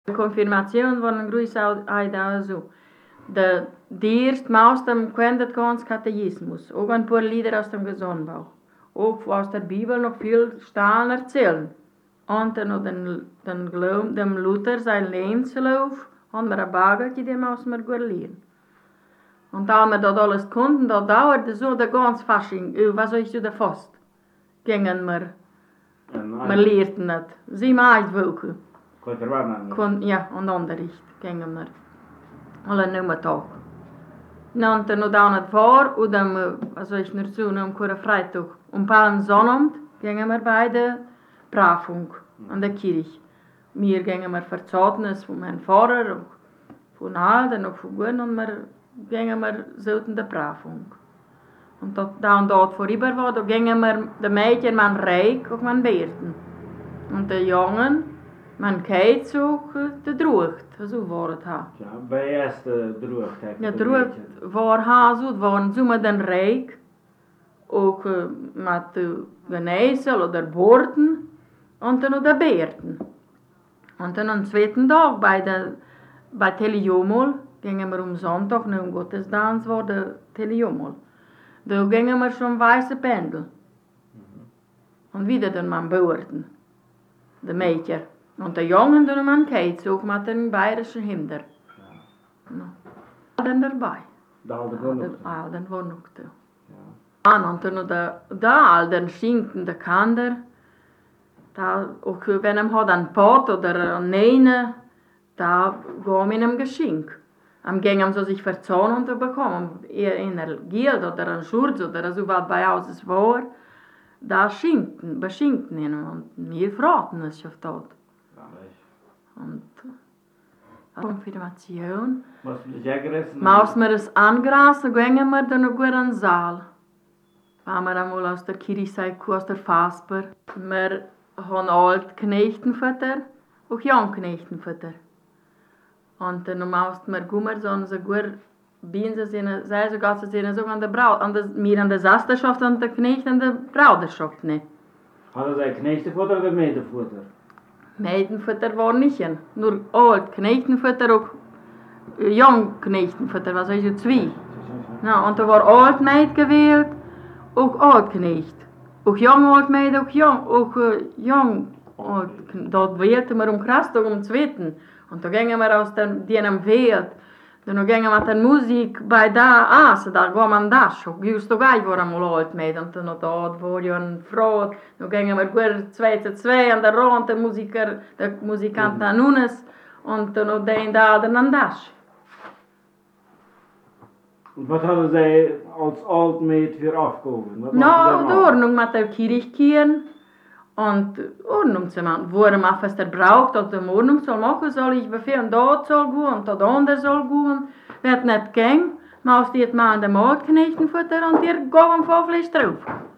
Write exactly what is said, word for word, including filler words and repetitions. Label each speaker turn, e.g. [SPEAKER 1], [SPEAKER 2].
[SPEAKER 1] De confirmación war een groei uitdaging zo. De, de eerste maus dem kwam het gans Katechismus. Ook een paar lieder aus dem Gesondbau. Ook aus der Bibel noch viel Stahlen erzählen. Und dann noch den, den Glaub, dem Luther sein Lebenslauf, haben wir ein Bageltje, dem aus mir gut lernen. Und da wir das alles konnten, da dauerte so der ganz Fasching, was soll ich so der Fast, gingen wir, wir lehrten das, sieben, acht Wochen. Kon, ja, und Unterricht gingen wir, alle Nummertag. Und dann noch dann vor, und dann, was soll ich nur so, um einen Freitag, um Palmsonnabend, gingen wir bei der Prafung an der Kirche. Wir gingen wir Verzeichnis von meinem Pfarrer, von Alten und von Guten, und wir gingen wir so in der Prafung. Und da und dort vorüber war, da gingen wir, die Mädchen, man Reik und man Beerten. Und die Jungen, man Keits und die Drucht, so war es. Ja,
[SPEAKER 2] bij eerste Drucht.
[SPEAKER 1] Ja, Drucht war Haus, waren so mit den Reik, auch mit Geneesel oder Borten, und dann noch die Beerten. Und dann am zweiten Tag bei der bei Telejomol gingen wir um Sonntag, ne um Gottesdienst war der Telejomol. Da gingen wir schon weiße Pendel. Mhm. Und wieder dann man Beurten, die Mädchen. Und die Jungen dann man Keits, auch mit den bayerischen Hymner. Ja. No. Dann dabei.
[SPEAKER 2] De Alden war noch
[SPEAKER 1] da. Alden war noch da. Ja. Und dann noch da, da Alden schinken die Kinder. Da, auch wenn er hat einen Pot oder einen Neine, da gehen wir ihm Geschenk. Am gingen so sich verzahnen und bekommen, eher in ein Geld oder ein Schurz oder so was bei uns es war, da schinken, beschinken ihn und wir fragen es auf das. Und Konfirmation.
[SPEAKER 2] Was wir gerissen?
[SPEAKER 1] Als wir es angerasen, gingen wir dann noch in den Saal. Wenn wir einmal aus der Kirche aus der Fasper. Wir haben alt Knechtenfutter und jung Knechtenfutter. Und dann mussten wir gummer so so gut Bienen sind, sei sogar zu sehen, so an der Braut, an der, mir an der Sasterschaft und der Knecht an der Brauderschaft nicht.
[SPEAKER 2] Hadden zij knechtenfutter oder Meidenfutter?
[SPEAKER 1] Meidenfutter war nicht, nur alt Knechtenfutter und jung Knechtenfutter, was heißt so zwei. Na, und da war alt Meid gewählt und alt Knecht. Auch jung alt Meid, auch jung, auch uh, jung. Und dort wählten wir um Krastag um Zweiten. Und da gingen wir aus dem, dem Welt. Dann gingen wir mit der Musik bei da Asse, da gingen wir an das. Und just da war einmal alt Meid. Und dann dort war ja eine Frau. Dann gingen wir gut zwei zu zwei an der Rand, der Musiker, der Musikant an Nunes. Und dann den da an das.
[SPEAKER 2] Und was hadden zij als Altmeid für Aufgaben?
[SPEAKER 1] Na, die Ordnung mit der Kirche und Ordnung zu machen. Wo er mal was er braucht, dass er Ordnung soll machen, soll ich befehlen, dort soll gehen und dort andere soll gehen. Wenn es nicht ging, machst du jetzt mal an den Markt Knechtenfutter und dir gehen wir drauf.